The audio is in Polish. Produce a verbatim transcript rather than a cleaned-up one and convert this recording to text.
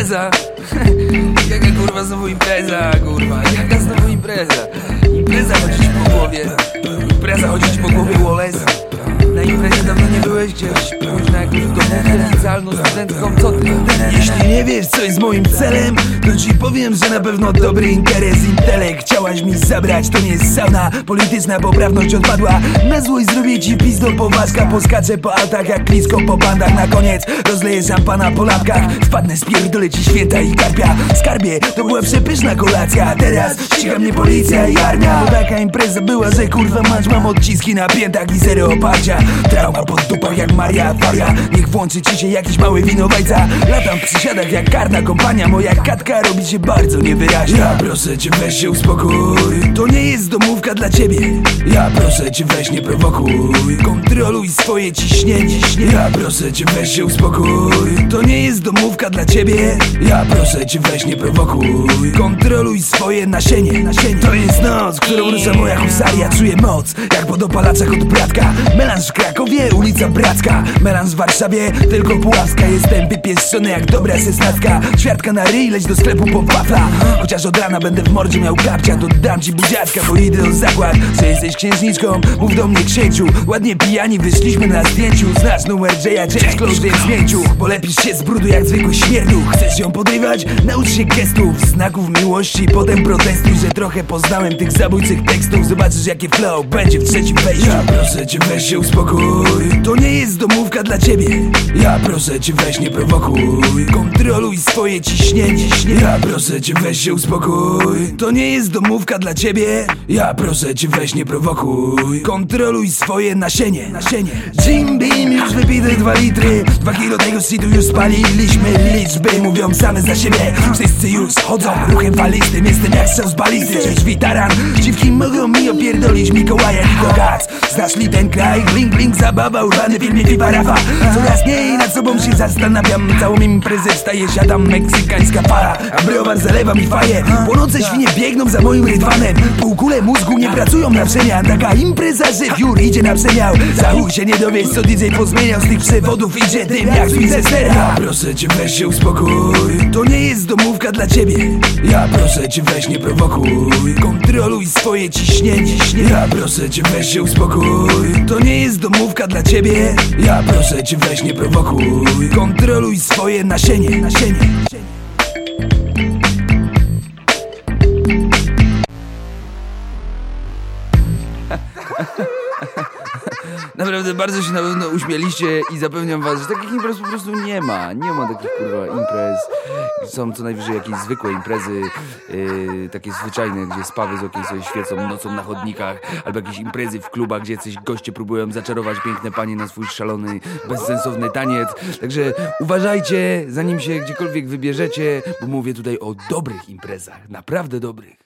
impreza? Jaka kurwa znowu impreza, kurwa? Jaka znowu impreza? Impreza chodzi ci po głowie. Impreza chodzi ci po głowie, Wallace. Na imprezie dawno nie byłeś gdzieś. Pójdź na jakąś domówkę licealną studentką, co ty? Jeśli nie wiesz, co jest moim celem, to ci powiem, że na pewno dobry interes, intelekt chciałaś mi zabrać. To nie jest sauna, polityczna poprawność odpadła. Na złość zrobię ci pizdo poważka. Poskaczę po autach jak blisko po bandach. Na koniec rozleję szampana po lampkach. Wpadnę, spierdolę ci święta i karpia. Skarbie, to była przepyszna kolacja, a teraz ściga mnie policja i armia. Bo taka impreza była, że kurwa mać, mam odciski na piętach i zero oparcia. Trauma pod dupach jak Maria Faria. Niech włączy ci się jakiś mały winowajca. Latam w przysiadach jak karna kompania. Moja katka robi się bardzo niewyraźna. Ja proszę cię, weź się uspokój. To nie jest domówka dla ciebie. Ja proszę cię, weź nie prowokuj. Kontroluj swoje ciśnienie. Ja proszę cię, weź się uspokój. To nie jest domówka dla ciebie. Ja proszę cię, weź nie prowokuj. Kontroluj swoje nasienie. To jest noc, którą rusza moja husaria. Czuję moc, jak po dopalaczach od bratka. Melanż w Krakowie, ulica Bracka. Melanż w Warszawie, tylko Puławska. Jestem wypieszczony jak dobra szesnastka. Świadka na ryj, leć do sklepu po wafla. Chociaż od rana będę w mordzie miał kapcia, to dam ci buziaczka, bo idę o zakład, że jesteś księżniczką. Mów do mnie, księciu. Ładnie pijani wyszliśmy na zdjęciu. Znasz numer Jaya, James Close jest zmięciu. Polepisz się z brudu jak zwykły śmierduch. Chcesz ją podrywać? Naucz się gestów, znaków miłości. Potem protestuj, że trochę poznałem tych zabójczych tekstów. Zobaczysz jakie flow będzie w trzecim wejściu. Ja proszę cię, weź się uspokój. To nie jest domówka dla ciebie. Ja proszę cię, weź nie prowokuj. Kontroluj swoje ciśnienie. Ja proszę cię, weź się uspokój. To nie jest domówka dla ciebie. Ja proszę cię, weź nie prowokuj. Kontroluj swoje nasienie. Jim Beam już wypite dwa litry. Dwa kilo tego shitu już spaliliśmy. Liczby mówią same za siebie. Wszyscy już chodzą ruchem falistym. Jestem jak strzał z balisty. Cześć witaran. Dziwki mogą mi opierdolić Mikołaja i Gogac. Znasz li ten kraj? Blink blink zabawa. Urbany filmie Fifa Rafa. Coraz mniej nad sobą się zastanawiam. Całą imprezę wstaje, siadam, meksykańska para. A browar zalewa mi faję. Płonące świnie biegną za moim rydwanem. Półkule mózgu nie pracują na przemian. Taka impreza, że wiór idzie na przemiał. Za chuj się nie dowiesz, co D J pozmieniał. Z tych przewodów idzie dym jak z Winchestera. Proszę cię, weź się uspokój. To nie jest domówka dla ciebie. Ja proszę cię, weź nie prowokuj. Kontroluj swoje ciśnienie. Ja proszę cię, weź się uspokój. To nie jest domówka dla ciebie. Ja proszę cię, weź nie prowokuj. Kontroluj swoje nasienie. Naprawdę bardzo się na pewno uśmieliście i zapewniam was, że takich imprez po prostu nie ma. Nie ma takich kurwa imprez. Są co najwyżej jakieś zwykłe imprezy, yy, takie zwyczajne, gdzie spawy z okien sobie świecą nocą na chodnikach, albo jakieś imprezy w klubach, gdzie jacyś goście próbują zaczarować piękne panie na swój szalony, bezsensowny taniec. Także uważajcie, zanim się gdziekolwiek wybierzecie, bo mówię tutaj o dobrych imprezach, naprawdę dobrych.